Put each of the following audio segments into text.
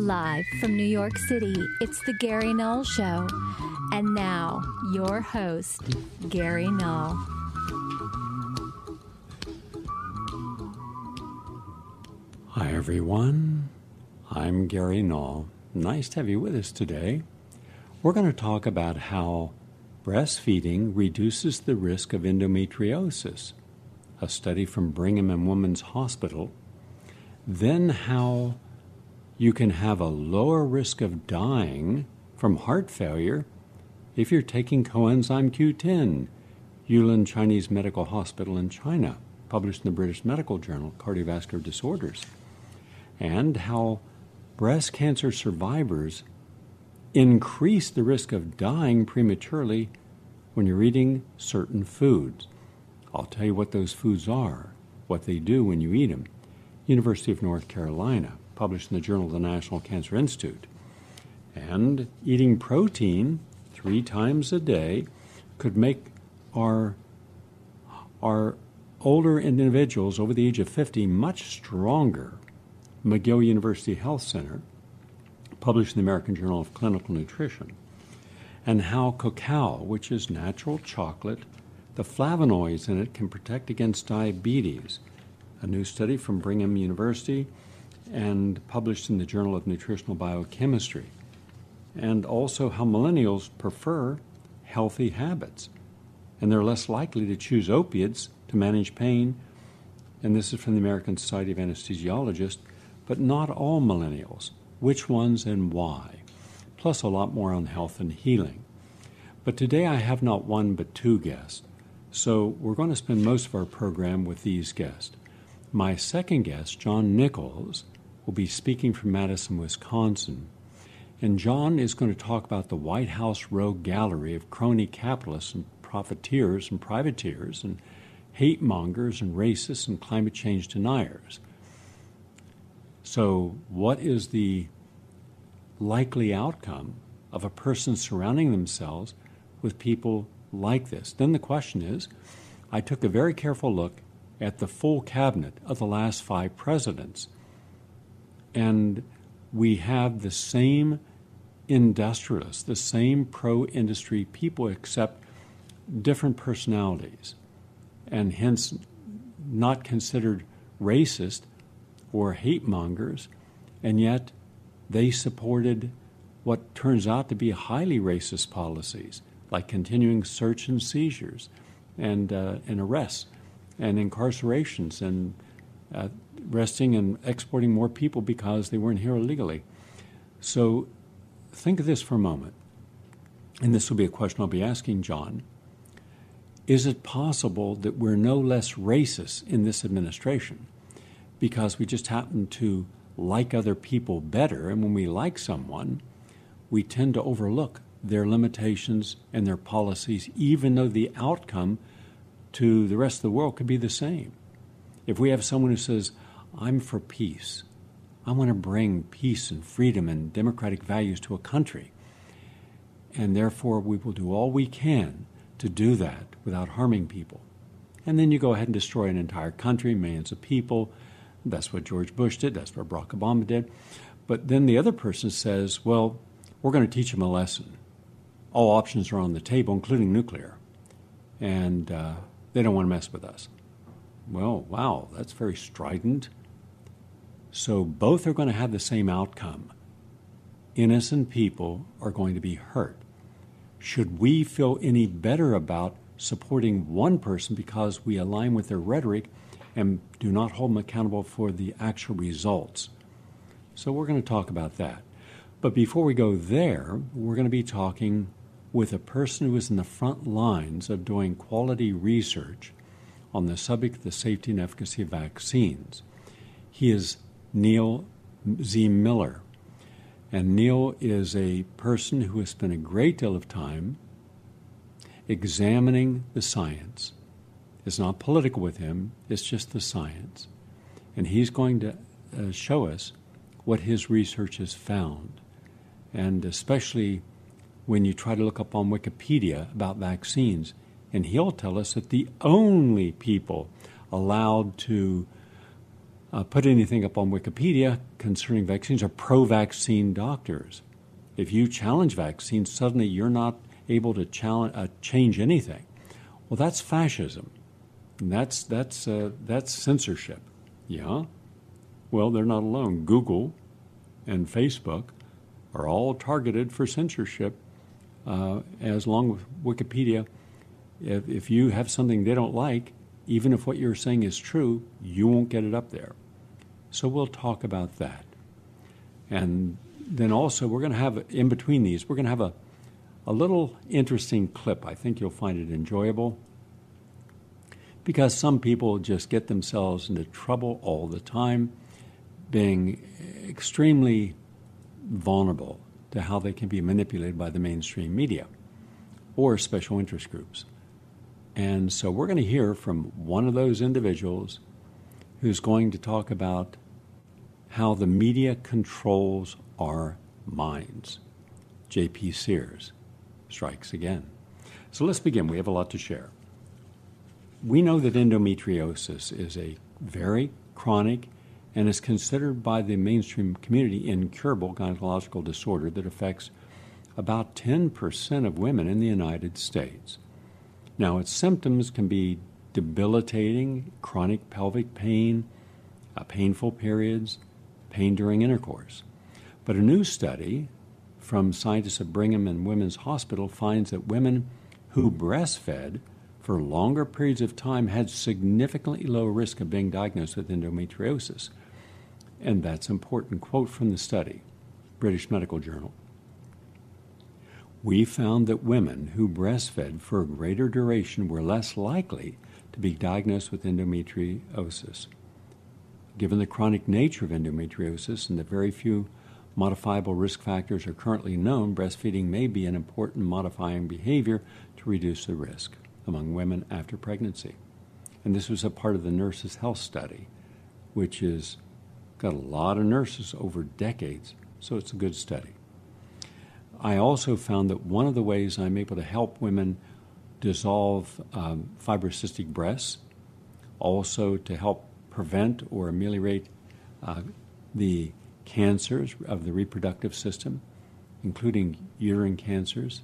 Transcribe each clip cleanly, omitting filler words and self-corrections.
Live from New York City, it's the Gary Null Show. And now, your host, Gary Null. Hi, everyone. I'm Gary Null. Nice to have you with us today. We're going to talk about how breastfeeding reduces the risk of endometriosis, a study from Brigham and Women's Hospital. Then how you can have a lower risk of dying from heart failure if you're taking coenzyme Q10, Yulin Chinese Medical Hospital in China, published in the British Medical Journal, Cardiovascular Disorders, and how breast cancer survivors increase the risk of dying prematurely when you're eating certain foods. I'll tell you what those foods are, what they do when you eat them. University of North Carolina, published in the Journal of the National Cancer Institute. And eating protein 3 times a day could make our older individuals over the age of 50 much stronger. McGill University Health Center, published in the American Journal of Clinical Nutrition. And how cacao, which is natural chocolate, the flavonoids in it can protect against diabetes. A new study from Brigham University and published in the Journal of Nutritional Biochemistry. And also how millennials prefer healthy habits. And they're less likely to choose opiates to manage pain. And this is from the American Society of Anesthesiologists. But not all millennials. Which ones and why? Plus a lot more on health and healing. But today I have not one but 2 guests. So we're going to spend most of our program with these guests. My second guest, John Nichols, will be speaking from Madison, Wisconsin. And John is going to talk about the White House rogue gallery of crony capitalists and profiteers and privateers and hate mongers and racists and climate change deniers. So what is the likely outcome of a person surrounding themselves with people like this? Then the question is, I took a very careful look at the full cabinet of the last 5 presidents. And we have the same industrialists, the same pro-industry people, except different personalities, and hence not considered racist or hate mongers, and yet they supported what turns out to be highly racist policies, like continuing search and seizures and arrests and incarcerations and arresting and exporting more people because they weren't here illegally. So think of this for a moment, and this will be a question I'll be asking John. Is it possible that we're no less racist in this administration because we just happen to like other people better, and when we like someone, we tend to overlook their limitations and their policies, even though the outcome to the rest of the world could be the same? If we have someone who says, I'm for peace, I want to bring peace and freedom and democratic values to a country, and therefore we will do all we can to do that without harming people. And then you go ahead and destroy an entire country, millions of people. That's what George Bush did. That's what Barack Obama did. But then the other person says, well, we're going to teach them a lesson. All options are on the table, including nuclear. And they don't want to mess with us. Well, wow, that's very strident. So both are going to have the same outcome. Innocent people are going to be hurt. Should we feel any better about supporting one person because we align with their rhetoric and do not hold them accountable for the actual results? So we're going to talk about that. But before we go there, we're going to be talking with a person who is in the front lines of doing quality research on the subject of the safety and efficacy of vaccines. He is Neil Z. Miller. And Neil is a person who has spent a great deal of time examining the science. It's not political with him, it's just the science. And he's going to show us what his research has found. And especially when you try to look up on Wikipedia about vaccines, and he'll tell us that the only people allowed to put anything up on Wikipedia concerning vaccines are pro-vaccine doctors. If you challenge vaccines, suddenly you're not able to change anything. Well, that's fascism. And that's censorship. Yeah? Well, they're not alone. Google and Facebook are all targeted for censorship, as long with Wikipedia. If you have something they don't like, even if what you're saying is true, you won't get it up there. So we'll talk about that. And then also we're going to have, in between these, we're going to have a little interesting clip. I think you'll find it enjoyable, because some people just get themselves into trouble all the time, being extremely vulnerable to how they can be manipulated by the mainstream media or special interest groups. And so we're going to hear from one of those individuals who's going to talk about how the media controls our minds. J.P. Sears strikes again. So let's begin. We have a lot to share. We know that endometriosis is a very chronic and is considered by the mainstream community incurable gynecological disorder that affects about 10% of women in the United States. Now, its symptoms can be debilitating, chronic pelvic pain, painful periods, pain during intercourse. But a new study from scientists at Brigham and Women's Hospital finds that women who breastfed for longer periods of time had significantly lower risk of being diagnosed with endometriosis. And that's an important quote from the study, British Medical Journal. We found that women who breastfed for a greater duration were less likely to be diagnosed with endometriosis. Given the chronic nature of endometriosis and the very few modifiable risk factors are currently known, breastfeeding may be an important modifying behavior to reduce the risk among women after pregnancy. And this was a part of the Nurses' Health Study, which has got a lot of nurses over decades, so it's a good study. I also found that one of the ways I'm able to help women dissolve fibrocystic breasts, also to help prevent or ameliorate the cancers of the reproductive system, including uterine cancers,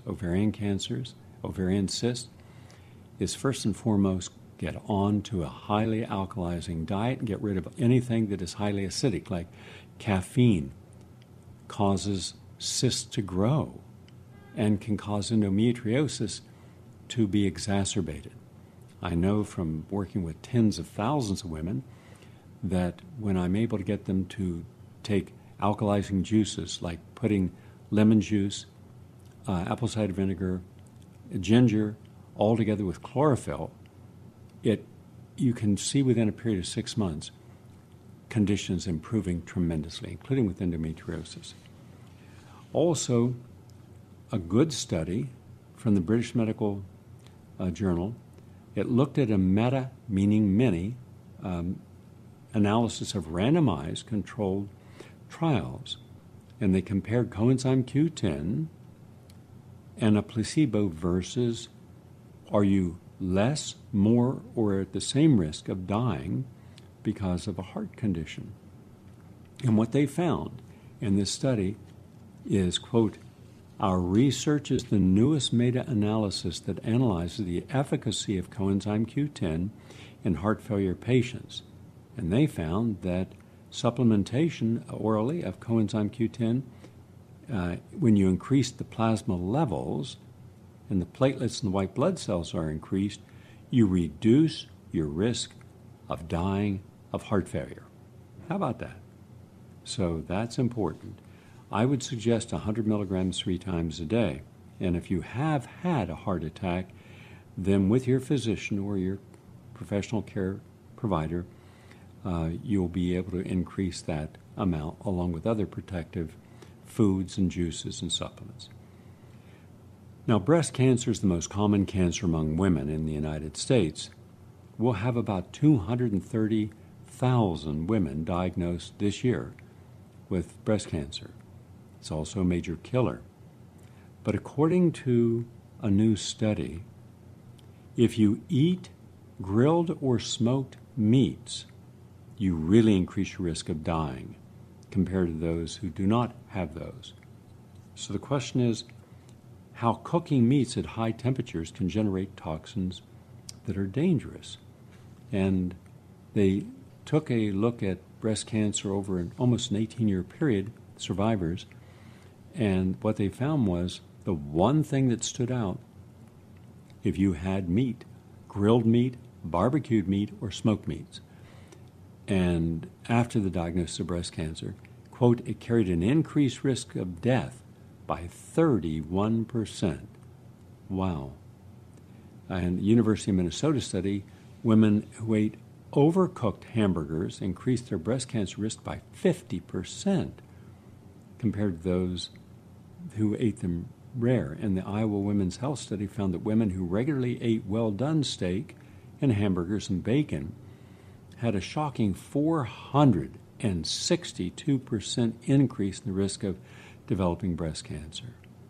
ovarian cysts, is first and foremost get on to a highly alkalizing diet and get rid of anything that is highly acidic, like caffeine causes cysts to grow and can cause endometriosis to be exacerbated. I know from working with tens of thousands of women that when I'm able to get them to take alkalizing juices, like putting lemon juice, apple cider vinegar, ginger, all together with chlorophyll, you can see within a period of 6 months conditions improving tremendously, including with endometriosis. Also, a good study from the British Medical Journal, it looked at a meta, meaning many, analysis of randomized controlled trials, and they compared coenzyme Q10 and a placebo versus are you less, more, or at the same risk of dying because of a heart condition. And what they found in this study is, quote, our research is the newest meta-analysis that analyzes the efficacy of coenzyme Q10 in heart failure patients. And they found that supplementation orally of coenzyme Q10, when you increase the plasma levels and the platelets and the white blood cells are increased, you reduce your risk of dying of heart failure. How about that? So that's important. I would suggest 100 milligrams 3 times a day. And if you have had a heart attack, then with your physician or your professional care provider, you'll be able to increase that amount along with other protective foods and juices and supplements. Now, breast cancer is the most common cancer among women in the United States. We'll have about 230,000 women diagnosed this year with breast cancer. It's also a major killer. But according to a new study, if you eat grilled or smoked meats, you really increase your risk of dying compared to those who do not have those. So the question is, how cooking meats at high temperatures can generate toxins that are dangerous. And they took a look at breast cancer over almost an 18-year period, survivors, and what they found was the one thing that stood out: if you had meat, grilled meat, barbecued meat, or smoked meats. And after the diagnosis of breast cancer, quote, it carried an increased risk of death by 31%. Wow. And the University of Minnesota study, women who ate overcooked hamburgers increased their breast cancer risk by 50% compared to those who ate them rare. And the Iowa Women's Health Study found that women who regularly ate well-done steak and hamburgers and bacon had a shocking 462% increase in the risk of developing breast cancer.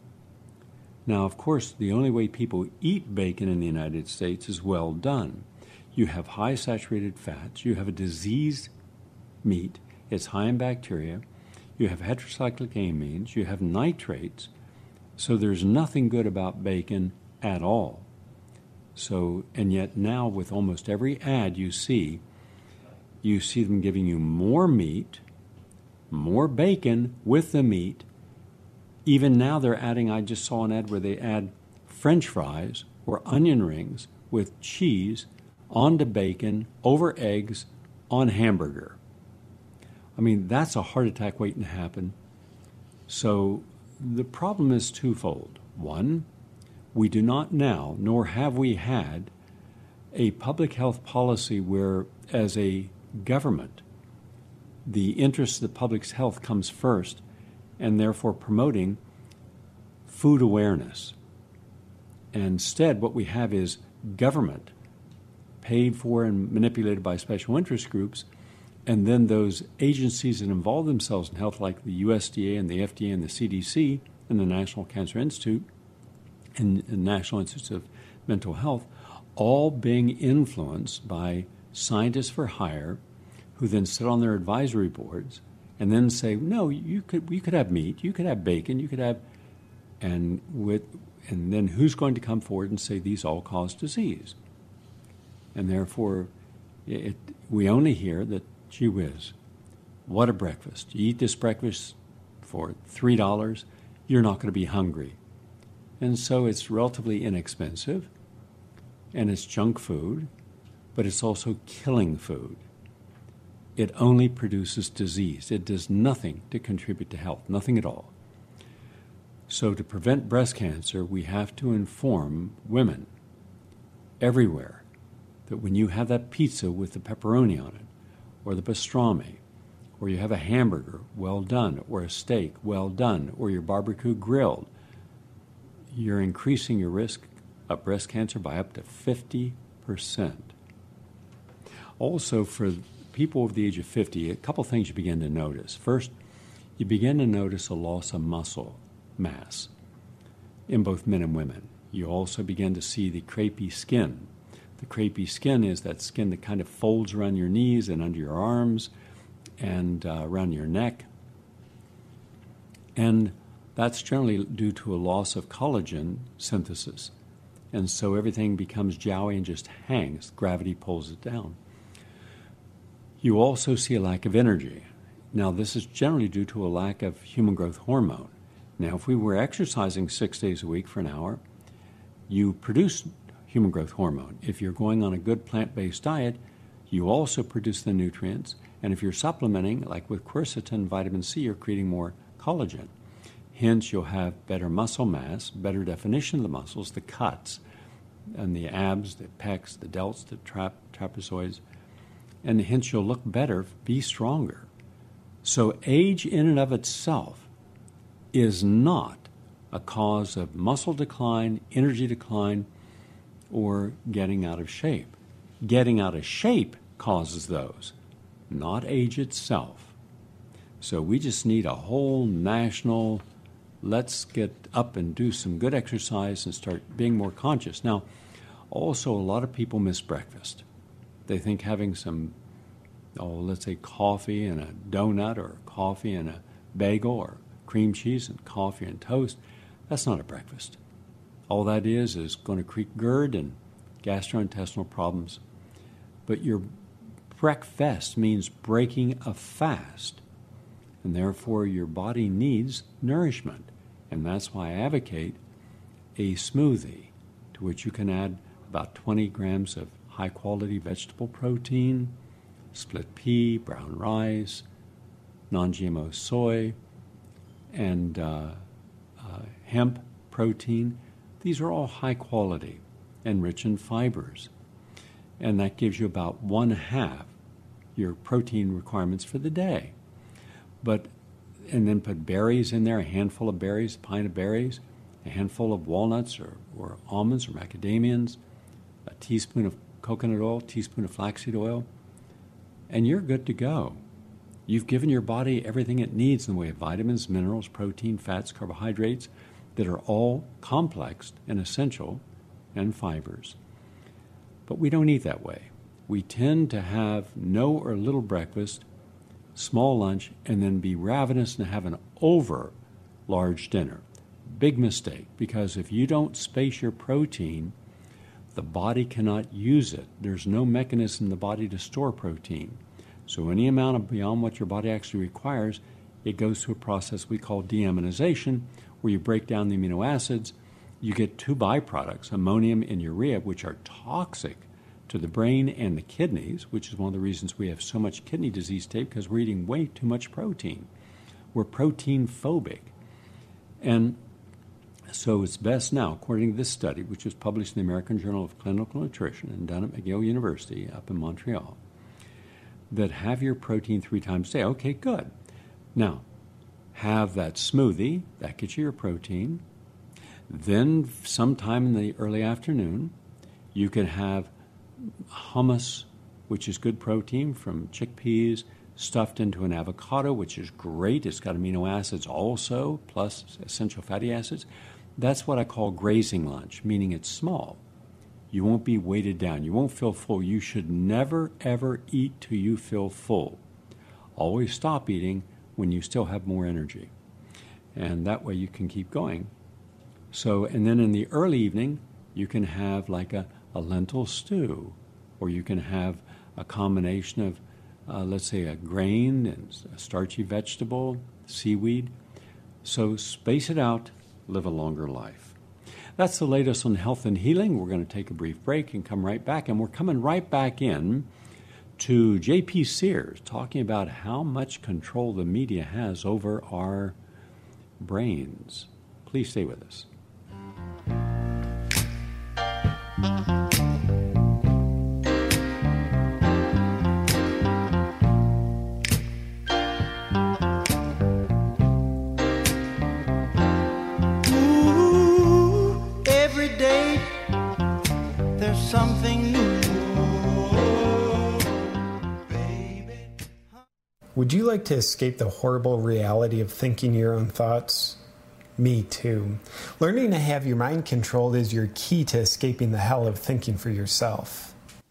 Now, of course, the only way people eat bacon in the United States is well done. You have high saturated fats, you have a diseased meat, it's high in bacteria, you have heterocyclic amines, you have nitrates, so there's nothing good about bacon at all. So, and yet now with almost every ad you see them giving you more meat, more bacon with the meat. Even now they're adding, I just saw an ad where they add French fries or onion rings with cheese onto bacon, over eggs, on hamburger. I mean, that's a heart attack waiting to happen. So the problem is twofold. One, we do not now, nor have we had, a public health policy where, as a government, the interest of the public's health comes first, and therefore promoting food awareness. And instead, what we have is government paid for and manipulated by special interest groups, and then those agencies that involve themselves in health, like the USDA and the FDA and the CDC and the National Cancer Institute and the National Institute of Mental Health, all being influenced by scientists for hire who then sit on their advisory boards and then say, no, you could have meat, you could have bacon, you could have, and then who's going to come forward and say these all cause disease? And therefore, we only hear that, gee whiz, what a breakfast. You eat this breakfast for $3, you're not going to be hungry. And so it's relatively inexpensive, and it's junk food, but it's also killing food. It only produces disease. It does nothing to contribute to health, nothing at all. So to prevent breast cancer, we have to inform women everywhere that when you have that pizza with the pepperoni on it, or the pastrami, or you have a hamburger well done, or a steak well done, or your barbecue grilled, you're increasing your risk of breast cancer by up to 50%. Also, for people over the age of 50, a couple things you begin to notice. First, you begin to notice a loss of muscle mass in both men and women. You also begin to see the crepey skin. The crepey skin is that skin that kind of folds around your knees and under your arms and around your neck. And that's generally due to a loss of collagen synthesis. And so everything becomes jowly and just hangs. Gravity pulls it down. You also see a lack of energy. Now, this is generally due to a lack of human growth hormone. Now, if we were exercising 6 days a week for an hour, you produce human growth hormone. If you're going on a good plant-based diet, you also produce the nutrients. And if you're supplementing, like with quercetin and vitamin C, you're creating more collagen. Hence, you'll have better muscle mass, better definition of the muscles, the cuts, and the abs, the pecs, the delts, the trapezoids. And hence, you'll look better, be stronger. So age in and of itself is not a cause of muscle decline, energy decline, or getting out of shape. Getting out of shape causes those, not age itself. So we just need a whole national, let's get up and do some good exercise and start being more conscious. Now, also a lot of people miss breakfast. They think having some let's say coffee and a donut, or coffee and a bagel, or cream cheese and coffee and toast, that's not a breakfast. All that is going to create GERD and gastrointestinal problems. But your breakfast means breaking a fast, and therefore your body needs nourishment. And that's why I advocate a smoothie, to which you can add about 20 grams of high-quality vegetable protein, split pea, brown rice, non-GMO soy, and hemp protein. These are all high quality and rich in fibers. And that gives you about 1/2 your protein requirements for the day. And then put berries in there, a handful of berries, a pint of berries, a handful of walnuts or almonds or macadamians, a teaspoon of coconut oil, teaspoon of flaxseed oil, and you're good to go. You've given your body everything it needs in the way of vitamins, minerals, protein, fats, carbohydrates that are all complex and essential, and fibers. But we don't eat that way. We tend to have no or little breakfast, small lunch, and then be ravenous and have an over large dinner. Big mistake, because if you don't space your protein, the body cannot use it. There's no mechanism in the body to store protein. So any amount beyond what your body actually requires, it goes through a process we call deaminization, where you break down the amino acids. You get two byproducts, ammonium and urea, which are toxic to the brain and the kidneys, which is one of the reasons we have so much kidney disease today, because we're eating way too much protein. We're protein phobic. And so it's best now, according to this study, which was published in the American Journal of Clinical Nutrition and done at McGill University up in Montreal, that have your protein 3 times a day. Okay, good. Now, have that smoothie, that gets you your protein. Then sometime in the early afternoon, you can have hummus, which is good protein from chickpeas, stuffed into an avocado, which is great. It's got amino acids also, plus essential fatty acids. That's what I call grazing lunch, meaning it's small. You won't be weighted down. You won't feel full. You should never, ever eat till you feel full. Always stop eating when you still have more energy. And that way you can keep going. So, and then in the early evening, you can have like a lentil stew, or you can have a combination of, let's say, a grain and a starchy vegetable, seaweed. So space it out, live a longer life. That's the latest on health and healing. We're going to take a brief break and come right back. And we're coming right back in to J.P. Sears, talking about how much control the media has over our brains. Please stay with us. Something new, baby. Would you like to escape the horrible reality of thinking your own thoughts? Me too. Learning to have your mind controlled is your key to escaping the hell of thinking for yourself.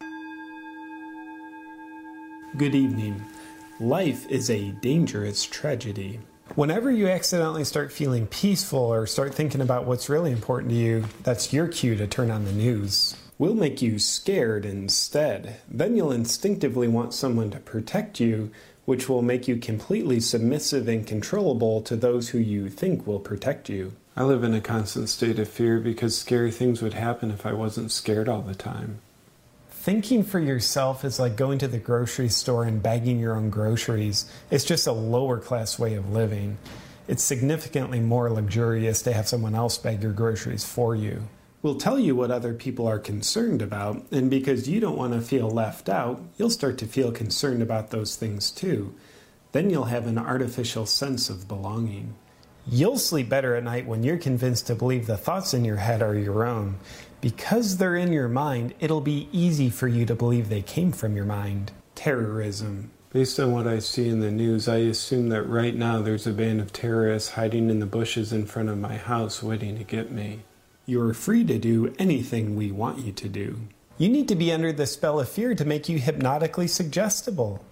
Good evening. Life is a dangerous tragedy. Whenever you accidentally start feeling peaceful or start thinking about what's really important to you, that's your cue to turn on the news. We'll make you scared instead. Then you'll instinctively want someone to protect you, which will make you completely submissive and controllable to those who you think will protect you. I live in a constant state of fear because scary things would happen if I wasn't scared all the time. Thinking for yourself is like going to the grocery store and bagging your own groceries. It's just a lower class way of living. It's significantly more luxurious to have someone else bag your groceries for you. We'll tell you what other people are concerned about, and because you don't want to feel left out, you'll start to feel concerned about those things too. Then you'll have an artificial sense of belonging. You'll sleep better at night when you're convinced to believe the thoughts in your head are your own. Because they're in your mind, it'll be easy for you to believe they came from your mind. Terrorism. Based on what I see in the news, I assume that right now there's a band of terrorists hiding in the bushes in front of my house waiting to get me. You're free to do anything we want you to do. You need to be under the spell of fear to make you hypnotically suggestible.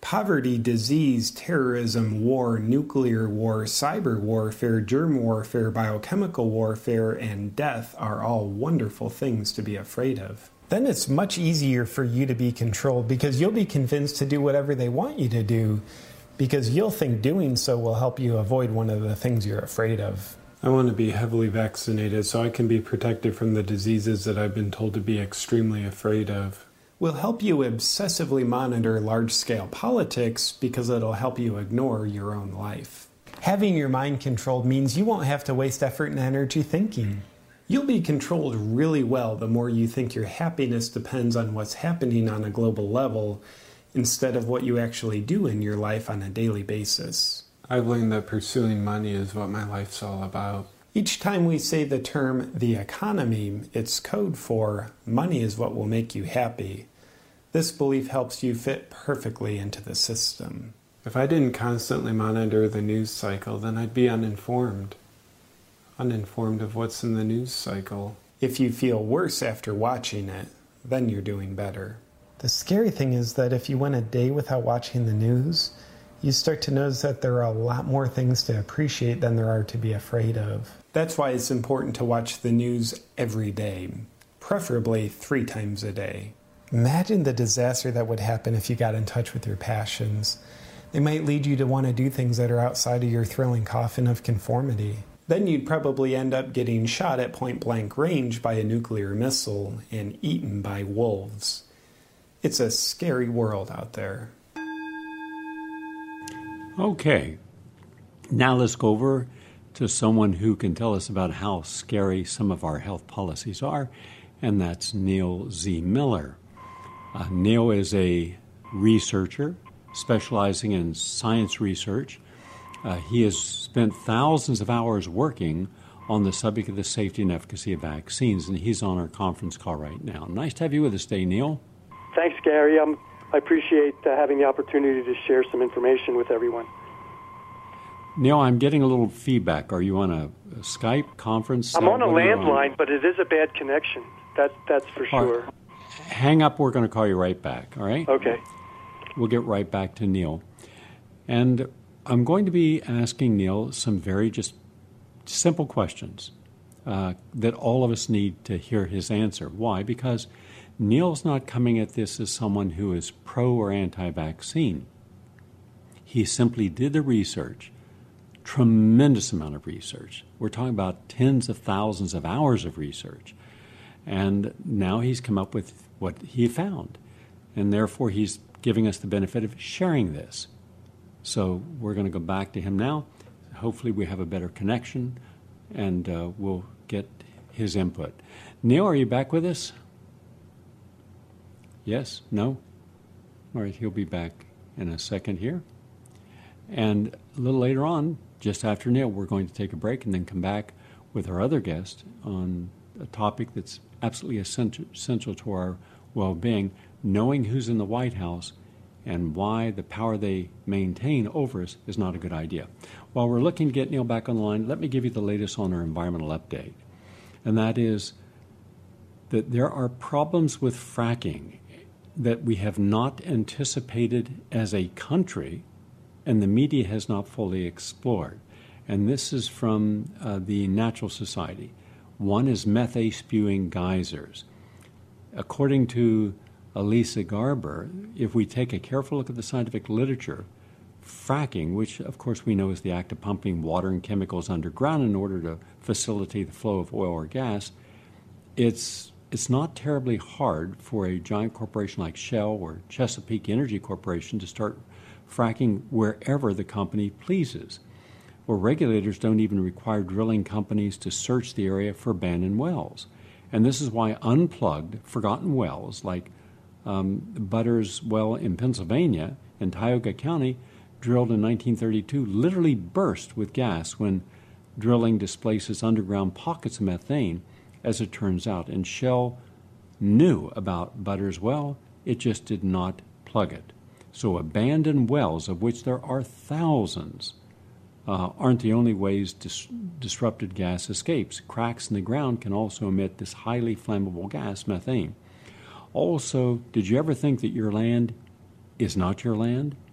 Poverty, disease, terrorism, war, nuclear war, cyber warfare, germ warfare, biochemical warfare, and death are all wonderful things to be afraid of. Then it's much easier for you to be controlled because you'll be convinced to do whatever they want you to do because you'll think doing so will help you avoid one of the things you're afraid of. I want to be heavily vaccinated so I can be protected from the diseases that I've been told to be extremely afraid of. Will help you obsessively monitor large-scale politics because it'll help you ignore your own life. Having your mind controlled means you won't have to waste effort and energy thinking. You'll be controlled really well the more you think your happiness depends on what's happening on a global level instead of what you actually do in your life on a daily basis. I've learned that pursuing money is what my life's all about. Each time we say the term the economy, it's code for money is what will make you happy. This belief helps you fit perfectly into the system. If I didn't constantly monitor the news cycle, then I'd be uninformed. Uninformed of what's in the news cycle. If you feel worse after watching it, then you're doing better. The scary thing is that if you went a day without watching the news, you start to notice that there are a lot more things to appreciate than there are to be afraid of. That's why it's important to watch the news every day, preferably 3 times a day. Imagine the disaster that would happen if you got in touch with your passions. They might lead you to want to do things that are outside of your thrilling coffin of conformity. Then you'd probably end up getting shot at point-blank range by a nuclear missile and eaten by wolves. It's a scary world out there. Okay, now let's go over to someone who can tell us about how scary some of our health policies are, and that's Neil Z. Miller. Neil is a researcher specializing in science research. He has spent thousands of hours working on the subject of the safety and efficacy of vaccines, and he's on our conference call right now. Nice to have you with us today, Neil. Thanks, Gary. I appreciate having the opportunity to share some information with everyone. Neil, I'm getting a little feedback. Are you on a Skype conference? I'm on a landline, but it is a bad connection. That's for sure. Hang up. We're going to call you right back, all right? Okay. We'll get right back to Neil. And I'm going to be asking Neil some very just simple questions that all of us need to hear his answer. Why? Because Neil's not coming at this as someone who is pro or anti-vaccine. He simply did the research, tremendous amount of research. We're talking about tens of thousands of hours of research. And now he's come up with what he found. And therefore he's giving us the benefit of sharing this. So we're going to go back to him now. Hopefully we have a better connection and we'll get his input. Neil, are you back with us? Yes? No? All right, he'll be back in a second here. And a little later on, just after Neil, we're going to take a break and then come back with our other guest on a topic that's absolutely essential to our well-being, knowing who's in the White House and why the power they maintain over us is not a good idea. While we're looking to get Neil back on the line, let me give you the latest on our environmental update. And that is that there are problems with fracking that we have not anticipated as a country and the media has not fully explored. And this is from the Natural Society. One is methane-spewing geysers. According to Elisa Garber, if we take a careful look at the scientific literature, fracking, which of course we know is the act of pumping water and chemicals underground in order to facilitate the flow of oil or gas, it's not terribly hard for a giant corporation like Shell or Chesapeake Energy Corporation to start fracking wherever the company pleases. Or regulators don't even require drilling companies to search the area for abandoned wells. And this is why unplugged, forgotten wells like Butter's well in Pennsylvania in Tioga County, drilled in 1932, literally burst with gas when drilling displaces underground pockets of methane, as it turns out. And Shell knew about Butter's well, it just did not plug it. So abandoned wells, of which there are thousands, aren't the only ways disrupted gas escapes. Cracks in the ground can also emit this highly flammable gas, methane. Also, did you ever think that your land is not your land?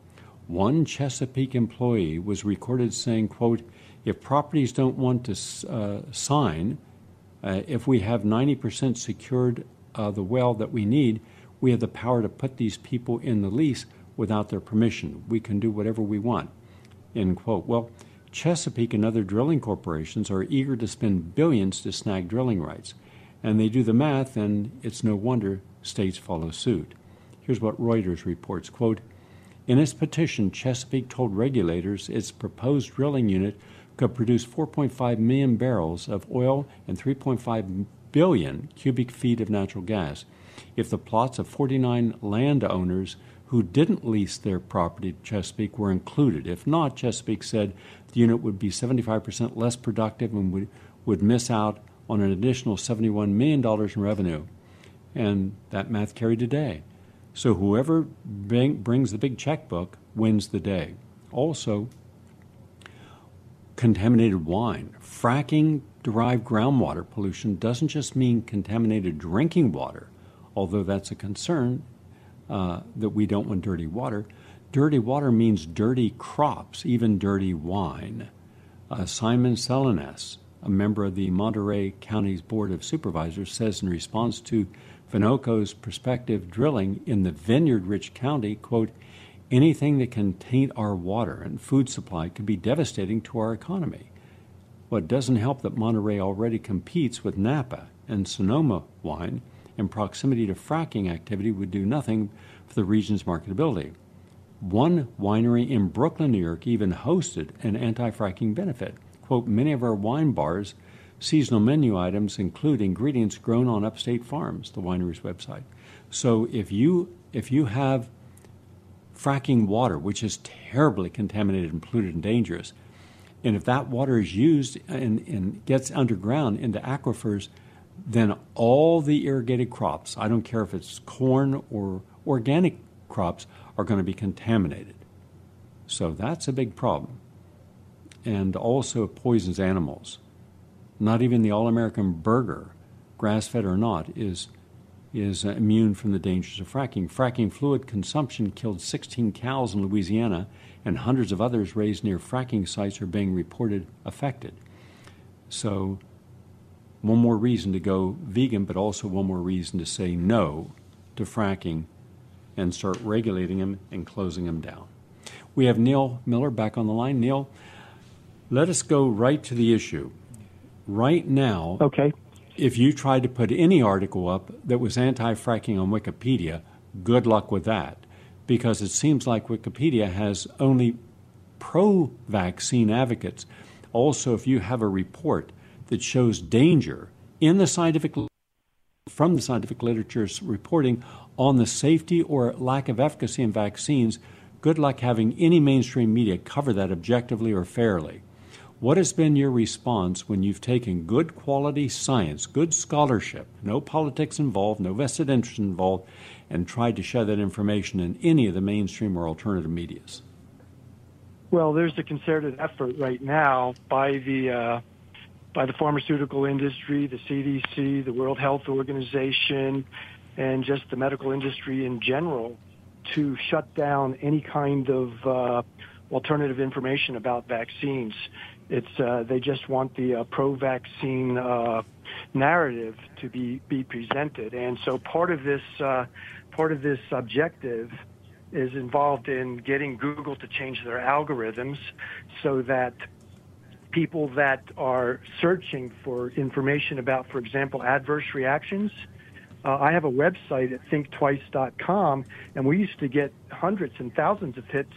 One Chesapeake employee was recorded saying, quote, if properties don't want to sign, if we have 90% secured the well that we need, we have the power to put these people in the lease without their permission. We can do whatever we want, end quote. Well, Chesapeake and other drilling corporations are eager to spend billions to snag drilling rights. And they do the math, and it's no wonder states follow suit. Here's what Reuters reports, quote, in its petition, Chesapeake told regulators its proposed drilling unit could produce 4.5 million barrels of oil and 3.5 billion cubic feet of natural gas if the plots of 49 landowners who didn't lease their property to Chesapeake were included. If not, Chesapeake said the unit would be 75% less productive and would miss out on an additional $71 million in revenue. And that math carried today. So whoever brings the big checkbook wins the day. Also, contaminated wine. Fracking-derived groundwater pollution doesn't just mean contaminated drinking water, although that's a concern that we don't want dirty water. Dirty water means dirty crops, even dirty wine. Simon Salinas, a member of the Monterey County's Board of Supervisors, says in response to Vinoco's prospective drilling in the vineyard-rich county, quote, anything that can taint our water and food supply could be devastating to our economy. Well, it doesn't help that Monterey already competes with Napa and Sonoma wine, and proximity to fracking activity would do nothing for the region's marketability. One winery in Brooklyn, New York, even hosted an anti-fracking benefit. Quote, many of our wine bars seasonal menu items include ingredients grown on upstate farms, the winery's website. So if you have fracking water, which is terribly contaminated and polluted and dangerous, and if that water is used and gets underground into aquifers, then all the irrigated crops, I don't care if it's corn or organic crops, are going to be contaminated. So that's a big problem. And also it poisons animals. Not even the all-American burger, grass-fed or not, is immune from the dangers of fracking. Fracking fluid consumption killed 16 cows in Louisiana, and hundreds of others raised near fracking sites are being reported affected. So one more reason to go vegan, but also one more reason to say no to fracking and start regulating them and closing them down. We have Neil Miller back on the line. Neil, let us go right to the issue. Right now, okay. If you tried to put any article up that was anti-fracking on Wikipedia, good luck with that, because it seems like Wikipedia has only pro-vaccine advocates. Also, if you have a report that shows danger in the from the scientific literature's reporting on the safety or lack of efficacy in vaccines, good luck having any mainstream media cover that objectively or fairly. What has been your response when you've taken good quality science, good scholarship, no politics involved, no vested interest involved, and tried to share that information in any of the mainstream or alternative medias? Well, there's a concerted effort right now by the pharmaceutical industry, the CDC, the World Health Organization, and just the medical industry in general to shut down any kind of alternative information about vaccines. They just want the pro-vaccine narrative to be presented, and so part of this objective is involved in getting Google to change their algorithms so that people that are searching for information about, for example, adverse reactions. I have a website at thinktwice.com, and we used to get hundreds and thousands of hits,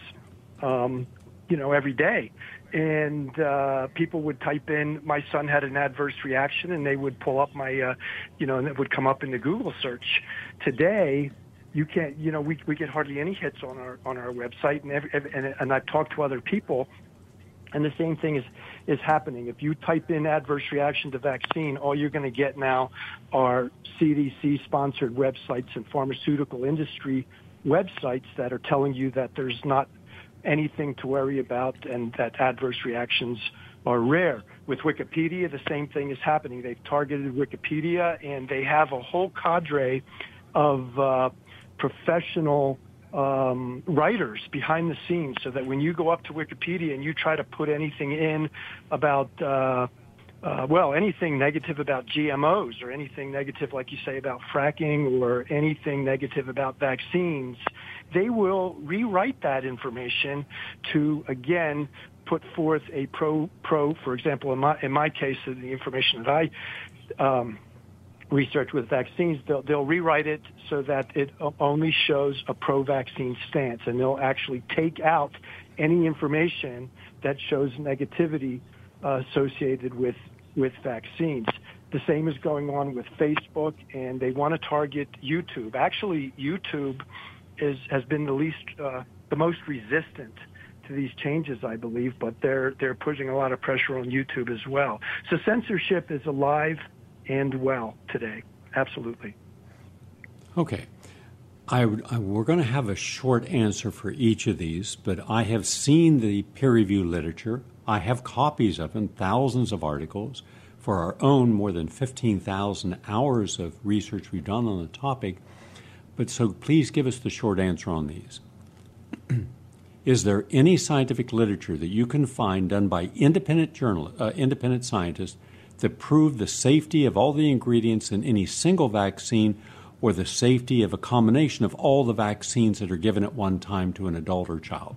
every day. And people would type in, my son had an adverse reaction, and they would pull up my, and it would come up in the Google search. Today, you can't, we get hardly any hits on our website, and I've talked to other people, and the same thing is happening. If you type in adverse reaction to vaccine, all you're going to get now are CDC-sponsored websites and pharmaceutical industry websites that are telling you that there's not anything to worry about and that adverse reactions are rare. With Wikipedia, the same thing is happening. They've targeted Wikipedia, and they have a whole cadre of professional writers behind the scenes, so that when you go up to Wikipedia and you try to put anything in about, anything negative about GMOs, or anything negative, like you say, about fracking, or anything negative about vaccines, they will rewrite that information to, again, put forth a pro. For example, in my case, of the information that I research with vaccines, they'll rewrite it so that it only shows a pro-vaccine stance, and they'll actually take out any information that shows negativity associated with vaccines. The same is going on with Facebook, and they want to target YouTube. Actually, YouTube has been the most resistant to these changes, I believe, but they're putting a lot of pressure on YouTube as well. So censorship is alive and well today. Absolutely. Okay. We're going to have a short answer for each of these, but I have seen the peer-reviewed literature. I have copies of them, thousands of articles, for our own more than 15,000 hours of research we've done on the topic. But so please give us the short answer on these. Is there any scientific literature that you can find done by independent scientists that prove the safety of all the ingredients in any single vaccine, or the safety of a combination of all the vaccines that are given at one time to an adult or child?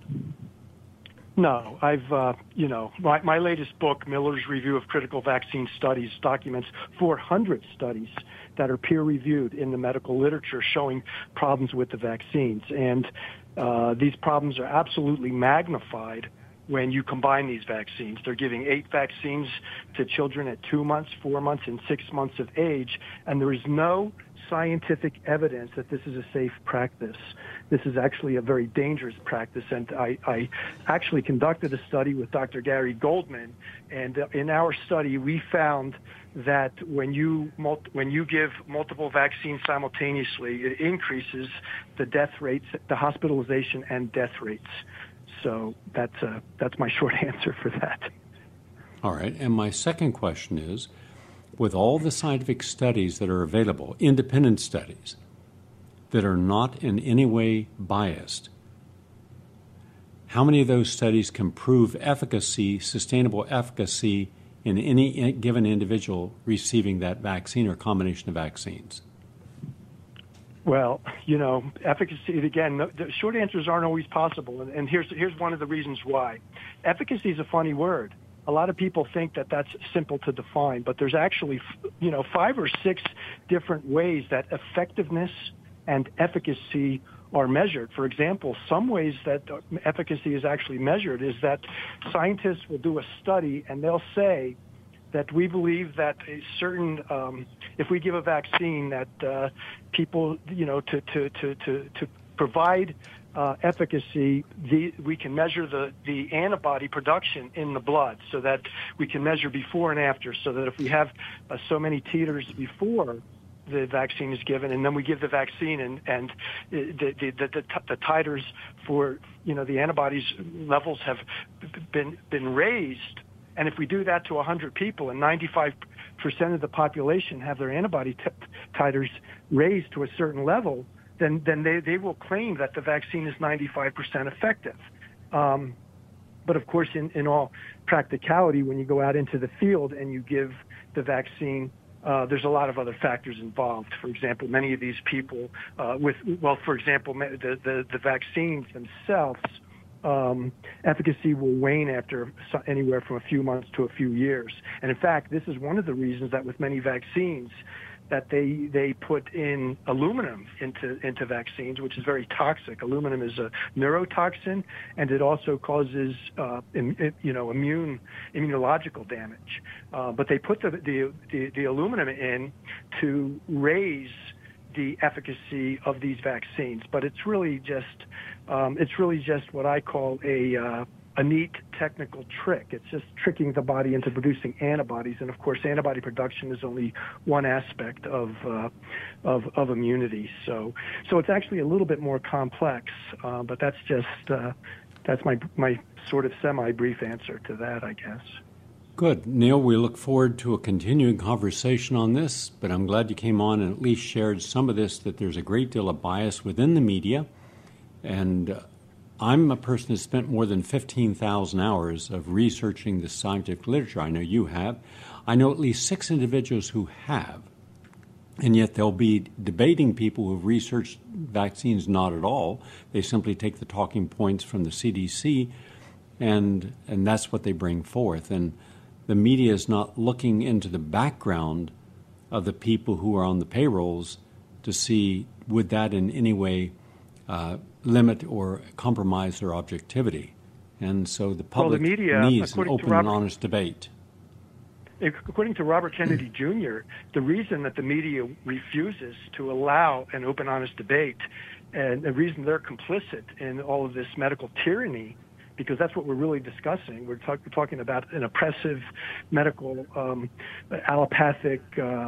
No, I've, my latest book, Miller's Review of Critical Vaccine Studies, documents 400 studies that are peer-reviewed in the medical literature showing problems with the vaccines. And these problems are absolutely magnified when you combine these vaccines. They're giving 8 vaccines to children at 2 months, 4 months, and 6 months of age, and there is no scientific evidence that this is a safe practice. This is actually a very dangerous practice, and I actually conducted a study with Dr. Gary Goldman, and in our study we found that when you give multiple vaccines simultaneously, it increases the death rates, the hospitalization and death rates. So that's my short answer for that. All right, and my second question is, with all the scientific studies that are available, independent studies, that are not in any way biased, how many of those studies can prove efficacy, sustainable efficacy, in any given individual receiving that vaccine or combination of vaccines? Well, efficacy, again, the short answers aren't always possible, and here's one of the reasons why. Efficacy is a funny word. A lot of people think that that's simple to define, but there's actually, 5 or 6 different ways that effectiveness and efficacy are measured. For example, some ways that efficacy is actually measured is that scientists will do a study and they'll say that we believe that a certain, if we give a vaccine, that people, to provide efficacy, we can measure the antibody production in the blood, so that we can measure before and after, so that if we have so many titers before the vaccine is given, and then we give the vaccine, and the titers for the antibodies levels have been raised, and if we do that to 100 people and 95% of the population have their antibody titers raised to a certain level, then they will claim that the vaccine is 95% effective. But of course, in all practicality, when you go out into the field and you give the vaccine, there's a lot of other factors involved. For example, many of these people the vaccines themselves, efficacy will wane after anywhere from a few months to a few years. And in fact, this is one of the reasons that with many vaccines, that they put in aluminum into vaccines, which is very toxic. Aluminum is a neurotoxin, and it also causes immunological damage. But they put the aluminum in to raise the efficacy of these vaccines. But it's really just what I call a neat technical trick. It's just tricking the body into producing antibodies, and of course, antibody production is only one aspect of immunity. So it's actually a little bit more complex. But that's my sort of semi-brief answer to that, I guess. Good. Neil, we look forward to a continuing conversation on this, but I'm glad you came on and at least shared some of this, that there's a great deal of bias within the media, And I'm a person who spent more than 15,000 hours of researching the scientific literature. I know you have. I know at least 6 individuals who have. And yet they'll be debating people who've researched vaccines not at all. They simply take the talking points from the CDC, and that's what they bring forth. And the media is not looking into the background of the people who are on the payrolls to see would that in any way limit or compromise their objectivity. And so the public needs an open and honest debate. According to Robert Kennedy Jr., the reason that the media refuses to allow an open, honest debate, and the reason they're complicit in all of this medical tyranny, because that's what we're really discussing. We're talking about an oppressive medical, allopathic,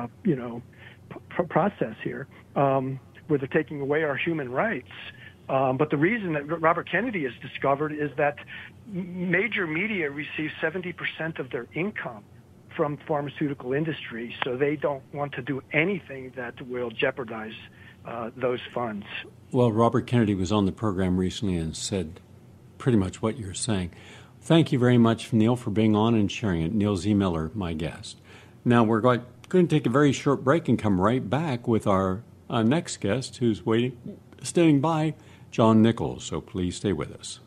process here, where they're taking away our human rights. But the reason that Robert Kennedy has discovered is that major media receive 70% of their income from pharmaceutical industry, so they don't want to do anything that will jeopardize those funds. Well, Robert Kennedy was on the program recently and said pretty much what you're saying. Thank you very much, Neil, for being on and sharing it. Neil Z. Miller, my guest. Now we're going to take a very short break and come right back with our next guest who's standing by, John Nichols. So please stay with us.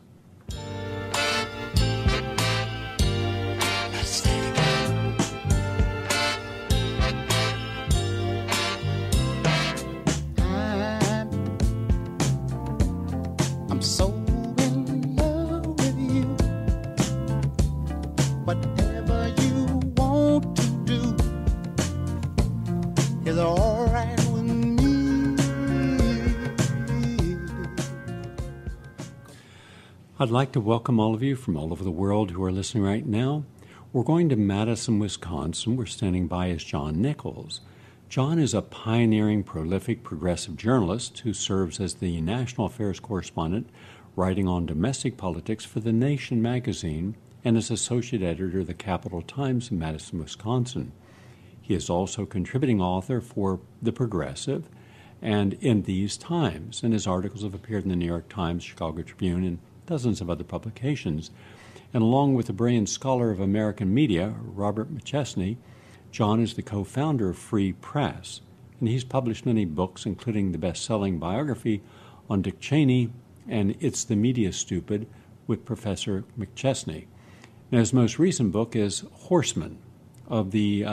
I'd like to welcome all of you from all over the world who are listening right now. We're going to Madison, Wisconsin. We're standing by as John Nichols. John is a pioneering, prolific, progressive journalist who serves as the national affairs correspondent, writing on domestic politics for The Nation magazine, and is associate editor of the Capital Times in Madison, Wisconsin. He is also contributing author for The Progressive and In These Times, and his articles have appeared in the New York Times, Chicago Tribune, and dozens of other publications. And along with the brilliant scholar of American media, Robert McChesney, John is the co-founder of Free Press, and he's published many books, including the best-selling biography on Dick Cheney and It's the Media Stupid with Professor McChesney. And his most recent book is Horsemen of the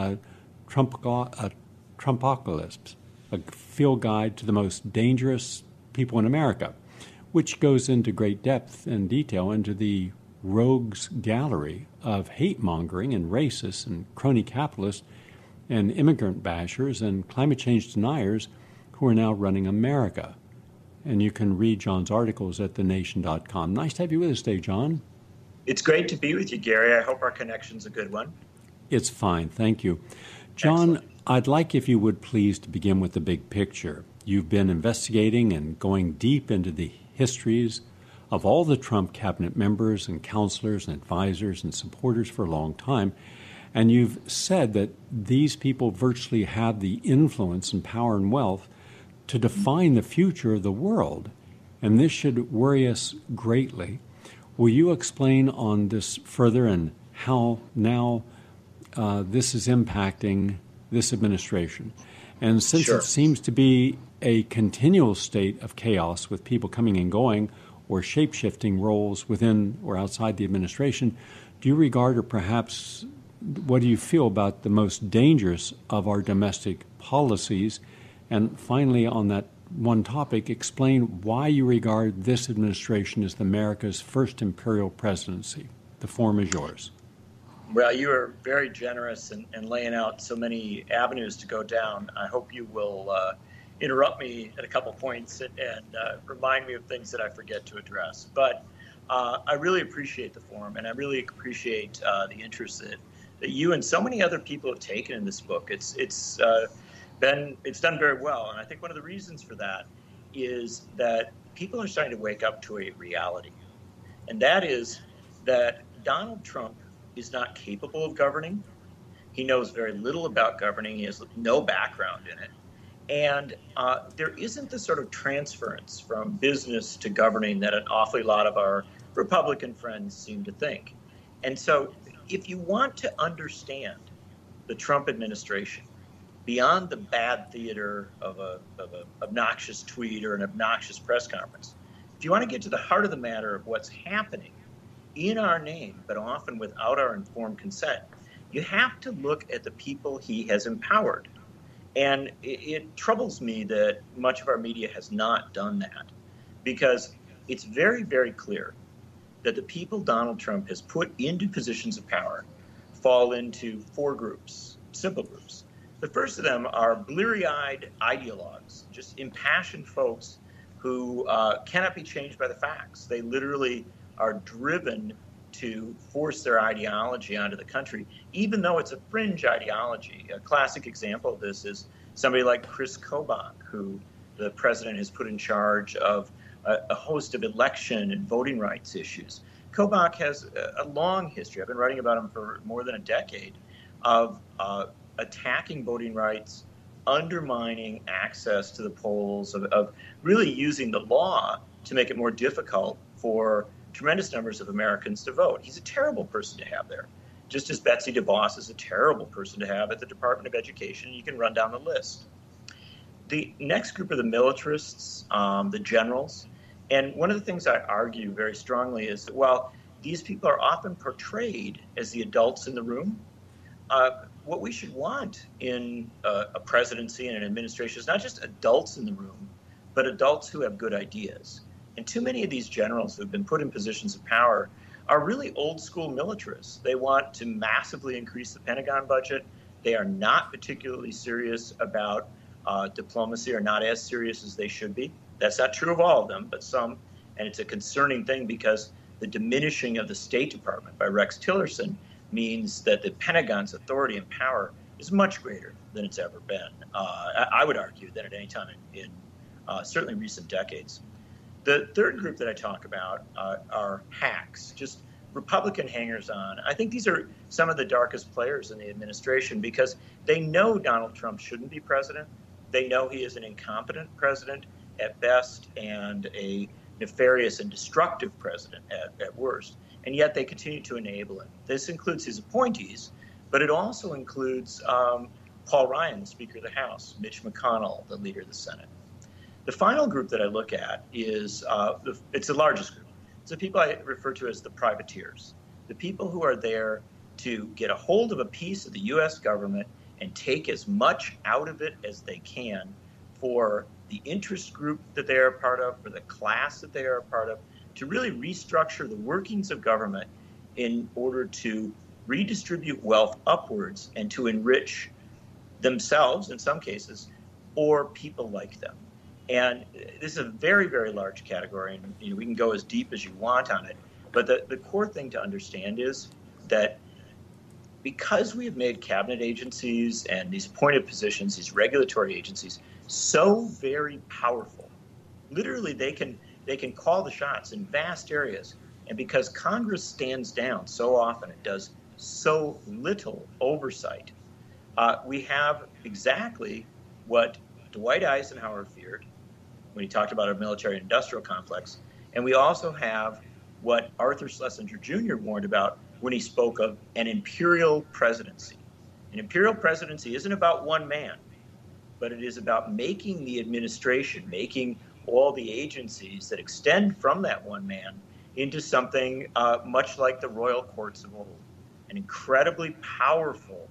Trumpocalypse, a field guide to the most dangerous people in America, which goes into great depth and detail into the rogues gallery of hate-mongering and racists and crony capitalists and immigrant bashers and climate change deniers who are now running America. And you can read John's articles at thenation.com. Nice to have you with us today, John. It's great to be with you, Gary. I hope our connection's a good one. It's fine, thank you. John, Excellent. I'd like, if you would please, to begin with the big picture. You've been investigating and going deep into the histories of all the Trump cabinet members and counselors and advisors and supporters for a long time, and you've said that these people virtually have the influence and power and wealth to define the future of the world, and this should worry us greatly. Will you explain on this further and how now this is impacting this administration? And since Sure. It seems to be a continual state of chaos with people coming and going or shape-shifting roles within or outside the administration, do you regard, or perhaps what do you feel about the most dangerous of our domestic policies? And finally, on that one topic, explain why you regard this administration as America's first imperial presidency. The floor is yours. Well, you are very generous in laying out so many avenues to go down. I hope you will interrupt me at a couple points and remind me of things that I forget to address. But I really appreciate the forum, and I really appreciate the interest that you and so many other people have taken in this book. It's done very well, and I think one of the reasons for that is that people are starting to wake up to a reality, and that is that Donald Trump is not capable of governing. He knows very little about governing. He has no background in it. And there isn't the sort of transference from business to governing that an awfully lot of our Republican friends seem to think. And so if you want to understand the Trump administration beyond the bad theater of a obnoxious tweet or an obnoxious press conference, if you want to get to the heart of the matter of what's happening in our name, but often without our informed consent, you have to look at the people he has empowered. And it troubles me that much of our media has not done that, because it's very, very clear that the people Donald Trump has put into positions of power fall into four groups, simple groups. The first of them are bleary-eyed ideologues, just impassioned folks who cannot be changed by the facts. They literally are driven to force their ideology onto the country, even though it's a fringe ideology. A classic example of this is somebody like Chris Kobach, who the president has put in charge of a host of election and voting rights issues. Kobach has a long history, I've been writing about him for more than a decade, of attacking voting rights, undermining access to the polls, of really using the law to make it more difficult for tremendous numbers of Americans to vote. He's a terrible person to have there, just as Betsy DeVos is a terrible person to have at the Department of Education. You can run down the list. The next group are the militarists, the generals. And one of the things I argue very strongly is that while these people are often portrayed as the adults in the room, what we should want in a presidency and an administration is not just adults in the room, but adults who have good ideas. And too many of these generals who have been put in positions of power are really old school militarists. They want to massively increase the Pentagon budget. They are not particularly serious about diplomacy, or not as serious as they should be. That's not true of all of them, but some. And it's a concerning thing because the diminishing of the State Department by Rex Tillerson means that the Pentagon's authority and power is much greater than it's ever been. I would argue that at any time in certainly recent decades. The third group that I talk about are hacks, just Republican hangers-on. I think these are some of the darkest players in the administration because they know Donald Trump shouldn't be president. They know he is an incompetent president at best and a nefarious and destructive president at worst, and yet they continue to enable him. This includes his appointees, but it also includes Paul Ryan, the Speaker of the House, Mitch McConnell, the leader of the Senate. The final group that I look at is, it's the largest group. It's the people I refer to as the privateers, the people who are there to get a hold of a piece of the U.S. government and take as much out of it as they can for the interest group that they are a part of, for the class that they are a part of, to really restructure the workings of government in order to redistribute wealth upwards and to enrich themselves, in some cases, or people like them. And this is a very, very large category, and we can go as deep as you want on it. But the core thing to understand is that because we have made cabinet agencies and these appointed positions, these regulatory agencies, so very powerful, literally they can call the shots in vast areas. And because Congress stands down so often, it does so little oversight, we have exactly what Dwight Eisenhower feared when he talked about a military-industrial complex. And we also have what Arthur Schlesinger Jr. warned about when he spoke of an imperial presidency. An imperial presidency isn't about one man, but it is about making the administration, making all the agencies that extend from that one man into something much like the royal courts of old. An incredibly powerful,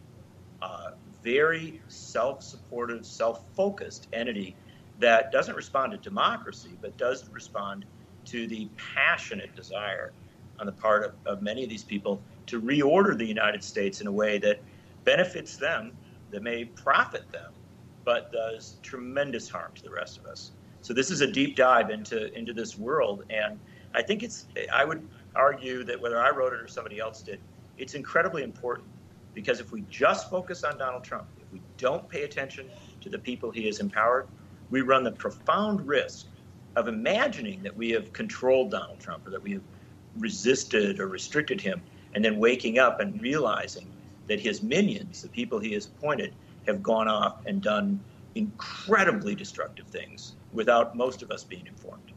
very self-supportive, self-focused entity that doesn't respond to democracy, but does respond to the passionate desire on the part of many of these people to reorder the United States in a way that benefits them, that may profit them, but does tremendous harm to the rest of us. So this is a deep dive into this world, and I think I would argue that whether I wrote it or somebody else did, it's incredibly important, because if we just focus on Donald Trump, if we don't pay attention to the people he has empowered, we run the profound risk of imagining that we have controlled Donald Trump or that we have resisted or restricted him, and then waking up and realizing that his minions, the people he has appointed, have gone off and done incredibly destructive things without most of us being informed.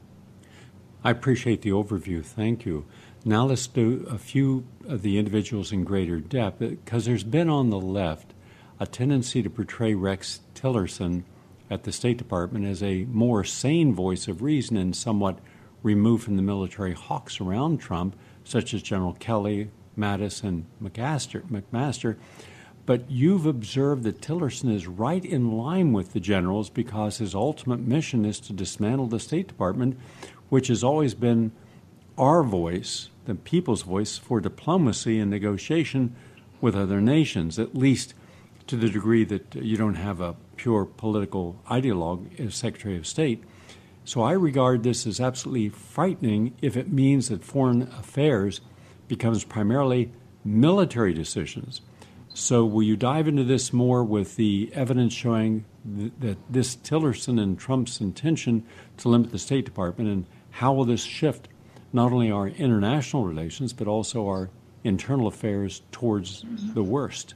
I appreciate the overview. Thank you. Now let's do a few of the individuals in greater depth, because there's been on the left a tendency to portray Rex Tillerson at the State Department as a more sane voice of reason and somewhat removed from the military hawks around Trump, such as General Kelly, Mattis, and McMaster. But you've observed that Tillerson is right in line with the generals because his ultimate mission is to dismantle the State Department, which has always been our voice, the people's voice, for diplomacy and negotiation with other nations, at least to the degree that you don't have a pure political ideologue as Secretary of State. So I regard this as absolutely frightening if it means that foreign affairs becomes primarily military decisions. So will you dive into this more with the evidence showing that this Tillerson and Trump's intention to limit the State Department, and how will this shift not only our international relations but also our internal affairs towards the worst?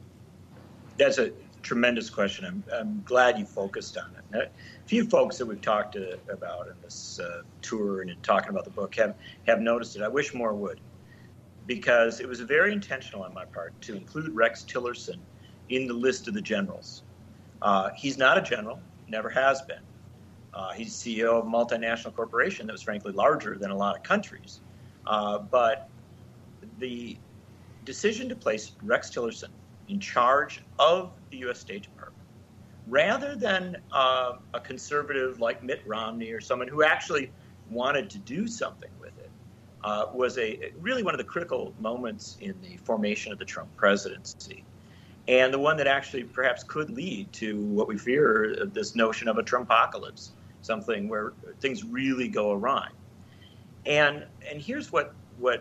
That's a tremendous question. I'm glad you focused on it. A few folks that we've talked about in this tour and in talking about the book have noticed it. I wish more would, because it was very intentional on my part to include Rex Tillerson in the list of the generals. He's not a general, never has been. He's CEO of a multinational corporation that was frankly larger than a lot of countries. But the decision to place Rex Tillerson in charge of the U.S. State Department, rather than a conservative like Mitt Romney or someone who actually wanted to do something with it, was really one of the critical moments in the formation of the Trump presidency, and the one that actually perhaps could lead to what we fear, this notion of a Trumpocalypse, something where things really go awry. And here's what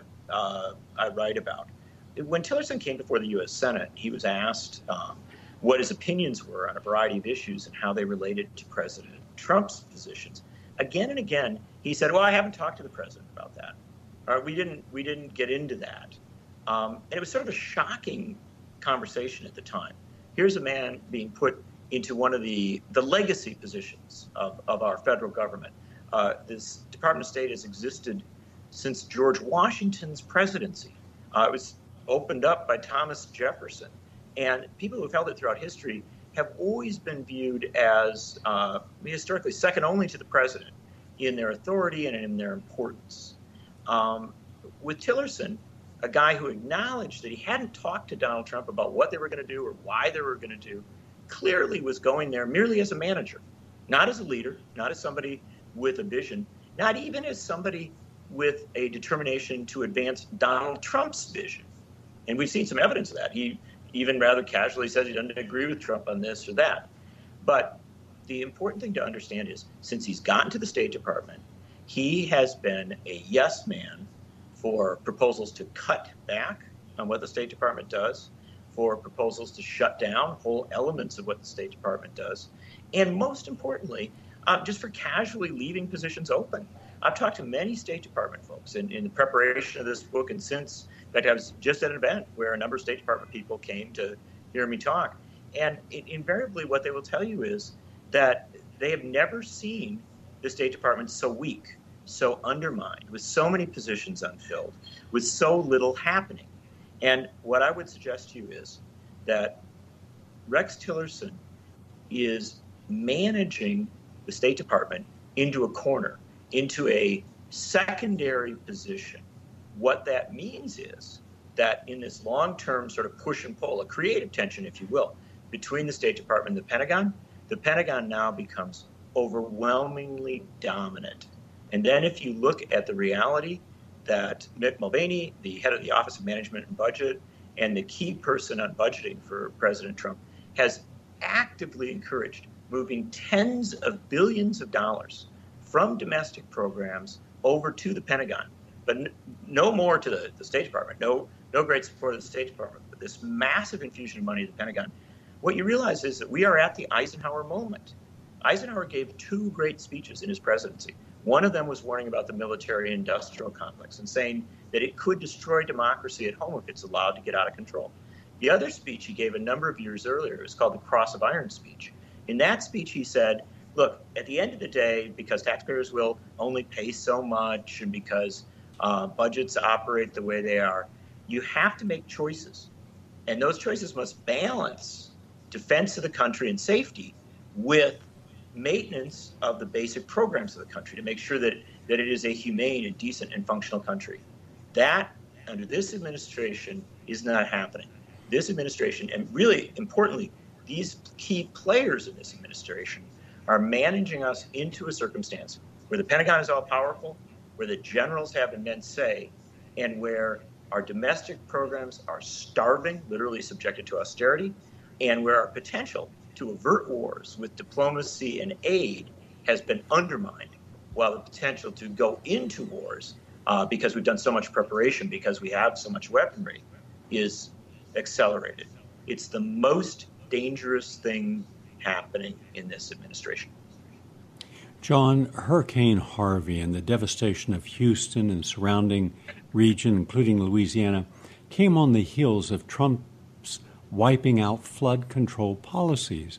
I write about. When Tillerson came before the U.S. Senate, he was asked what his opinions were on a variety of issues and how they related to President Trump's positions. Again and again, he said, "Well, I haven't talked to the president about that. Or we didn't get into that." And it was sort of a shocking conversation at the time. Here's a man being put into one of the legacy positions of our federal government. This Department of State has existed since George Washington's presidency. It was opened up by Thomas Jefferson. And people who have held it throughout history have always been viewed as historically second only to the president in their authority and in their importance. With Tillerson, a guy who acknowledged that he hadn't talked to Donald Trump about what they were going to do or why they were going to do, clearly was going there merely as a manager, not as a leader, not as somebody with a vision, not even as somebody with a determination to advance Donald Trump's vision. And we've seen some evidence of that. He even rather casually says he doesn't agree with Trump on this or that. But the important thing to understand is, since he's gotten to the State Department, he has been a yes man for proposals to cut back on what the State Department does, for proposals to shut down whole elements of what the State Department does, and most importantly, just for casually leaving positions open. I've talked to many State Department folks in the preparation of this book and since. In fact, I was just at an event where a number of State Department people came to hear me talk. And invariably what they will tell you is that they have never seen the State Department so weak, so undermined, with so many positions unfilled, with so little happening. And what I would suggest to you is that Rex Tillerson is managing the State Department into a corner, into a secondary position. What that means is that in this long-term sort of push and pull, a creative tension, if you will, between the State Department and the Pentagon now becomes overwhelmingly dominant. And then if you look at the reality that Mick Mulvaney, the head of the Office of Management and Budget, and the key person on budgeting for President Trump, has actively encouraged moving tens of billions of dollars from domestic programs over to the Pentagon. But no more to the State Department, no great support of the State Department, but this massive infusion of money to the Pentagon. What you realize is that we are at the Eisenhower moment. Eisenhower gave two great speeches in his presidency. One of them was warning about the military-industrial complex and saying that it could destroy democracy at home if it's allowed to get out of control. The other speech he gave a number of years earlier is called the Cross of Iron speech. In that speech, he said, look, at the end of the day, because taxpayers will only pay so much and because budgets operate the way they are, you have to make choices. And those choices must balance defense of the country and safety with maintenance of the basic programs of the country to make sure that it is a humane and decent and functional country. That, under this administration, is not happening. This administration, and really importantly, these key players in this administration are managing us into a circumstance where the Pentagon is all powerful, where the generals have immense say, and where our domestic programs are starving, literally subjected to austerity, and where our potential to avert wars with diplomacy and aid has been undermined, while the potential to go into wars, because we've done so much preparation, because we have so much weaponry, is accelerated. It's the most dangerous thing happening in this administration. John, Hurricane Harvey and the devastation of Houston and surrounding region, including Louisiana, came on the heels of Trump's wiping out flood control policies.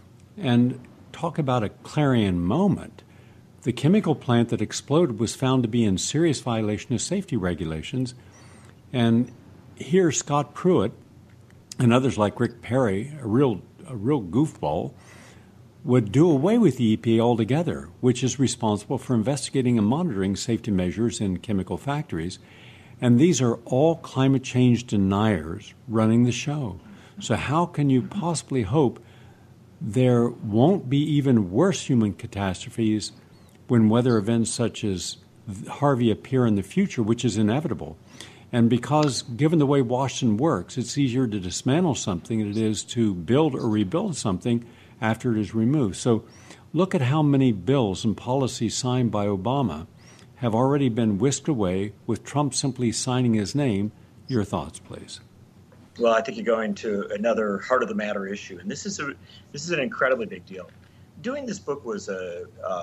And talk about a clarion moment. The chemical plant that exploded was found to be in serious violation of safety regulations. And here Scott Pruitt and others like Rick Perry, a real goofball, would do away with the EPA altogether, which is responsible for investigating and monitoring safety measures in chemical factories. And these are all climate change deniers running the show. So how can you possibly hope there won't be even worse human catastrophes when weather events such as Harvey appear in the future, which is inevitable? And because, given the way Washington works, it's easier to dismantle something than it is to build or rebuild something after it is removed. So look at how many bills and policies signed by Obama have already been whisked away with Trump simply signing his name. Your thoughts, please. Well, I think you're going to another heart of the matter issue, and this is an incredibly big deal. Doing this book was a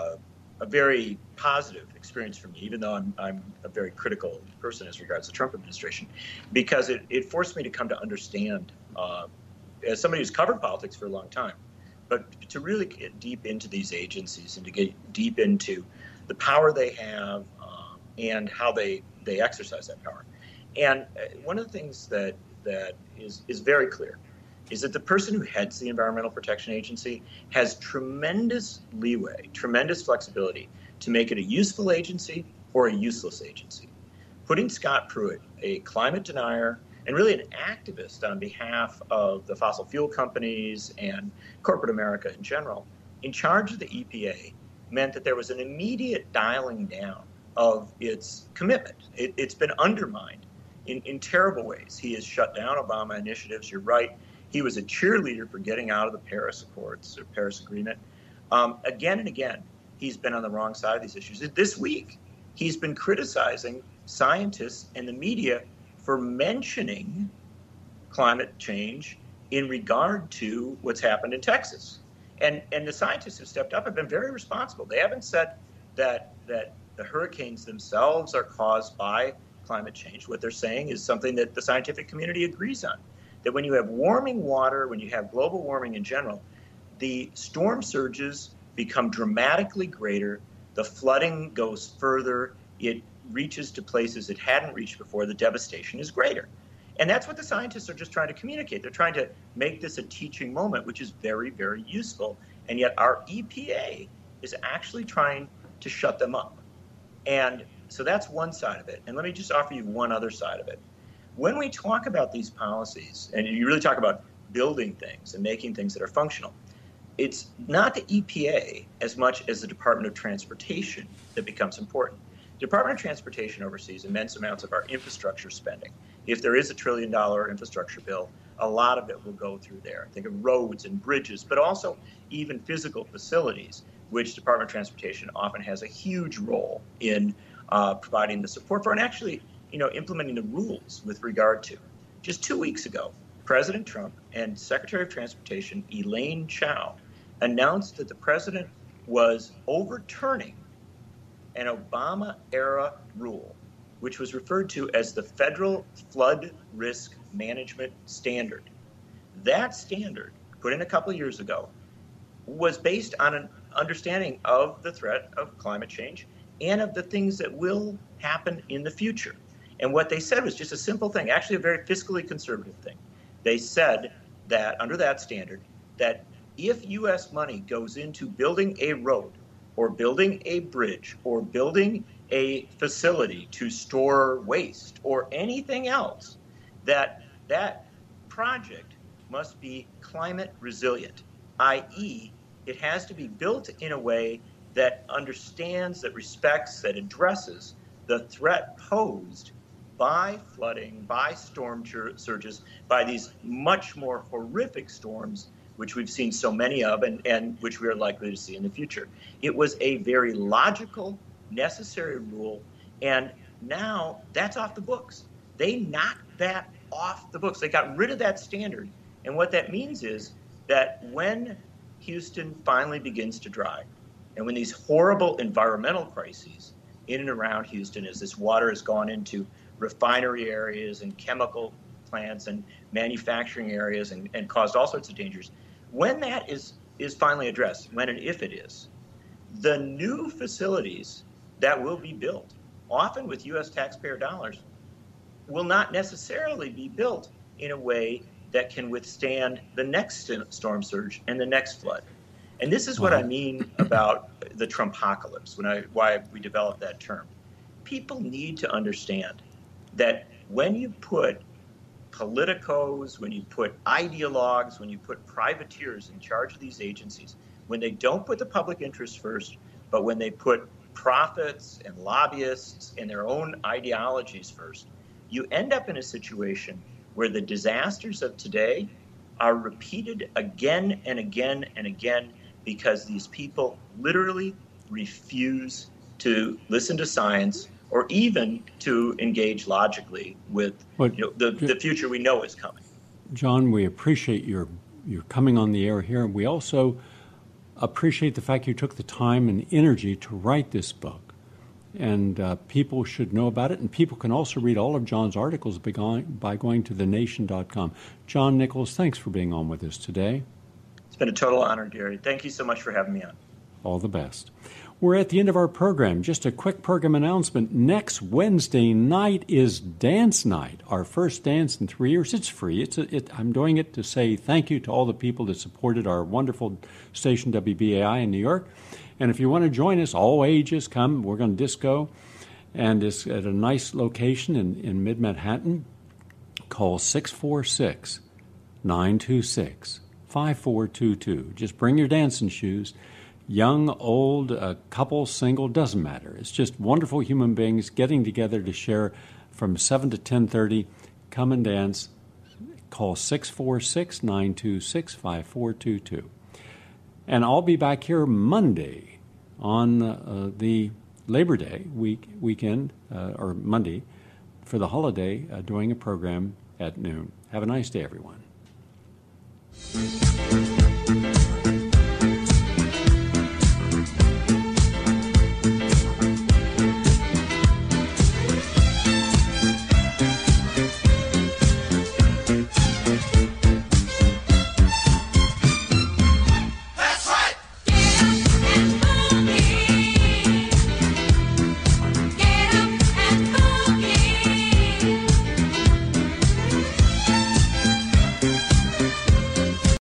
very positive experience for me, even though I'm a very critical person as regards the Trump administration, because it forced me to come to understand, as somebody who's covered politics for a long time, but to really get deep into these agencies and to get deep into the power they have and how they exercise that power. And one of the things that is very clear is that the person who heads the Environmental Protection Agency has tremendous leeway, tremendous flexibility to make it a useful agency or a useless agency. Putting Scott Pruitt, a climate denier and really an activist on behalf of the fossil fuel companies and corporate America in general, in charge of the EPA meant that there was an immediate dialing down of its commitment. It's been undermined in terrible ways. He has shut down Obama initiatives. You're right. He was a cheerleader for getting out of the Paris Accords or Paris Agreement. Again and again, he's been on the wrong side of these issues. This week, he's been criticizing scientists and the media for mentioning climate change in regard to what's happened in Texas. And the scientists who stepped up have been very responsible. They haven't said that the hurricanes themselves are caused by climate change. What they're saying is something that the scientific community agrees on, that when you have warming water, when you have global warming in general, the storm surges become dramatically greater, the flooding goes further, it reaches to places it hadn't reached before, the devastation is greater. And that's what the scientists are just trying to communicate. They're trying to make this a teaching moment, which is very, very useful. And yet our EPA is actually trying to shut them up. And so that's one side of it. And let me just offer you one other side of it. When we talk about these policies, and you really talk about building things and making things that are functional, it's not the EPA as much as the Department of Transportation that becomes important. The Department of Transportation oversees immense amounts of our infrastructure spending. If there is $1 trillion infrastructure bill, a lot of it will go through there. Think of roads and bridges, but also even physical facilities, which Department of Transportation often has a huge role in providing the support for and actually, implementing the rules with regard to. Just 2 weeks ago, President Trump and Secretary of Transportation Elaine Chao announced that the president was overturning an Obama-era rule, which was referred to as the Federal Flood Risk Management Standard. That standard, put in a couple of years ago, was based on an understanding of the threat of climate change and of the things that will happen in the future. And what they said was just a simple thing, actually a very fiscally conservative thing. They said that under that standard, that if U.S. money goes into building a road or building a bridge or building a facility to store waste or anything else, that project must be climate resilient, i.e., it has to be built in a way that understands, that respects, that addresses the threat posed by flooding, by storm surges, by these much more horrific storms, which we've seen so many of and which we are likely to see in the future. It was a very logical, necessary rule, and now that's off the books. They knocked that off the books. They got rid of that standard, and what that means is that when Houston finally begins to dry, and when these horrible environmental crises in and around Houston, as this water has gone into refinery areas and chemical plants and manufacturing areas and caused all sorts of dangers, when that is finally addressed, when and if it is, the new facilities that will be built, often with U.S. taxpayer dollars, will not necessarily be built in a way that can withstand the next storm surge and the next flood. And this is what I mean about the Trumpocalypse, why we developed that term. People need to understand that when you put politicos, when you put ideologues, when you put privateers in charge of these agencies, when they don't put the public interest first, but when they put profits and lobbyists and their own ideologies first, you end up in a situation where the disasters of today are repeated again and again and again because these people literally refuse to listen to science or even to engage logically with the future we know is coming. John, we appreciate your coming on the air here. We also appreciate the fact you took the time and energy to write this book. And people should know about it. And people can also read all of John's articles by going to thenation.com. John Nichols, thanks for being on with us today. It's been a total honor, Gary. Thank you so much for having me on. All the best. We're at the end of our program. Just a quick program announcement. Next Wednesday night is dance night, our first dance in 3 years. It's free. I'm doing it to say thank you to all the people that supported our wonderful station WBAI in New York. And if you want to join us, all ages come. We're going to disco, and it's at a nice location in mid-Manhattan. Call 646-926-5422. Just bring your dancing shoes. Young, old, couple, single, doesn't matter. It's just wonderful human beings getting together to share from 7 to 10:30. Come and dance. Call 646-926-5422. And I'll be back here Monday on the Labor Day weekend, or Monday, for the holiday, doing a program at noon. Have a nice day, everyone.